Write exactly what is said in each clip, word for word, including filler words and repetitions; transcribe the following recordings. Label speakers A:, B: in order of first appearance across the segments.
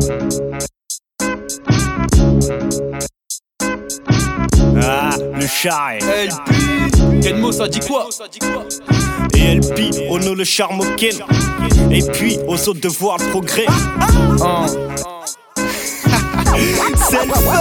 A: Ah, le charret.
B: L P, quel mot ça dit quoi?
A: Et L P, on a le charme au ken. Et puis, on saute de voir le progrès.
B: Ah.
A: C'est le feu.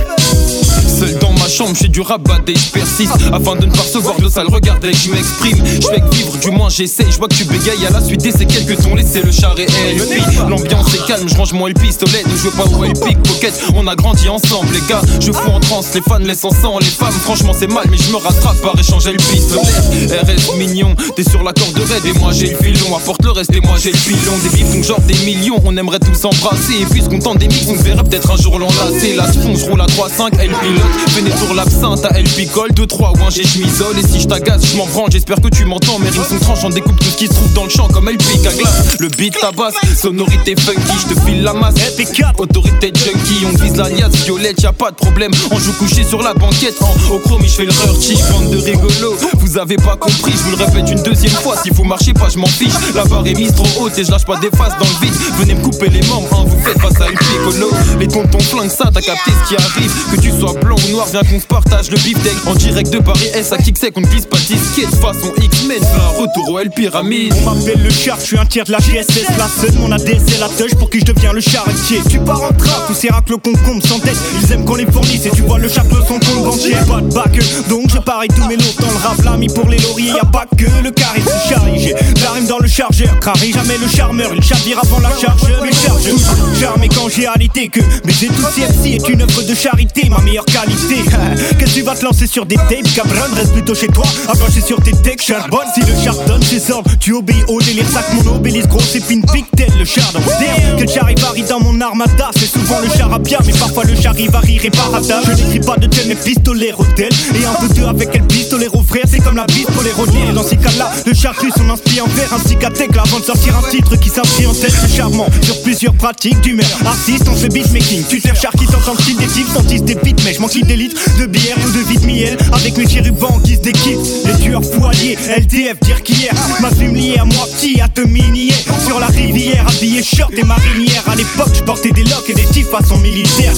B: Seul dans ma chambre, j'ai du rabat et je persiste afin de ne pas recevoir de sales regards dès que je m'exprime. Je fais que vivre, du moins j'essaye. Je vois que tu bégayes à la suite des séquelles que t'ont laissé le char et L P. L'ambiance est calme, je range moins le pistolet. Ne jouez pas au L P pocket, on a grandi ensemble les gars. Je fous en transe, les fans laissent en sang les femmes. Franchement c'est mal mais je me rattrape par échanger le pistolet. R S mignon, t'es sur la corde raide et moi j'ai le filon. Apporte le reste et moi j'ai le pilon. Des bifs donc genre des millions, on aimerait tous s'embrasser. Et puisqu'on tente des mix, on se verrait peut-être un jour l'enlacer. Là je roule à trois cinq, L pilote. Venez sur l'absinthe, à L picole, deux trois ou un G j'm'isole. Et si je t'agace, je m'en branle, j'espère que tu m'entends. Mes rimes sont tranchants, découpe tout ce qui se trouve dans le champ comme L pique à glace. Le beat tabasse, sonorité funky, je te file la masse. Autorité junkie, on vise l'alias violette, y'a pas de problème. On joue couché sur la banquette, en au chrome, je fais le rurti, bande de rigolo. Vous avez pas compris, je vous le répète une deuxième fois. Si vous marchez pas, je m'en fiche. La barre est mise trop haute et je lâche pas des faces dans le vide. Venez me couper les membres, hein, vous faites face à L picolo. Les tontons flinguent ça, t'as capté ce qui arrive. Que tu sois blanc ou noir, viens qu'on se partage le beefsteak. En direct de Paris S à Kicksec, on ne glisse pas disquette. Façon X-Men, un retour au L pyramide.
A: On m'appelle le char, je suis un tiers de la G S S. La seule, mon A D S est la touche pour qui je deviens le charretier. Tu pars en train, tous ces racles concombre sans tête. Ils aiment qu'on les fournisse et tu vois le char de son compte banquier. Pas de bac, donc je parie tous mes lots dans le rap. L'ami pour les lauriers, y'a pas que le charisme charrie. J'ai la rime dans le chargeur, crari jamais le charmeur. Il chavire avant la charge, mais charge charme et quand j'ai réalité que baiser tout C M C est une œuvre de charité, ma meilleure qualité. Qu'est-ce que tu vas te lancer sur des tapes, cabron, reste plutôt chez toi, à plancher sur tes decks, charbonne. Si le char donne ses ordres, tu obéis au délire, sac mon obélisque, grosse épine, pictel, le char dans le quel charivari dans mon armada, c'est souvent le char à bien, mais parfois le charivari réparada. Je n'écris pas de tel, mais pistolet hôtel, et un peu deux avec quel pistolet au frère, c'est comme la bise pour les rodés. Et dans ces cas-là, le char russe, on inspire en verre, ainsi qu'à tech, avant de sortir un titre qui s'inscrit en tête, le charmant, sur plusieurs pratiques d'humeur. Artiste, on se beatmaking, tu t'es char qui t'entend le style des types, sentissent des beats, mais je manque des litres de bière ou de vide miel, avec mes chérubans qui se déquipent. Les tueurs foiliers, L D F, dire qu'hier, ma plume liée à moi petit, à te minier. Sur la rivière, habillé short et marinière. À l'époque, je portais des locks et des types façon militaire.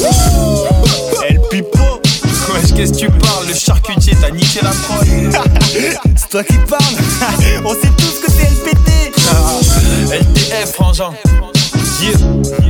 A: El Pipo.
B: Wesh, qu'est-ce que tu parles? Le charcutier t'a niqué la prod.
A: C'est toi qui parles. On sait tous que c'est L P T.
B: L T F, frangin. Yeah.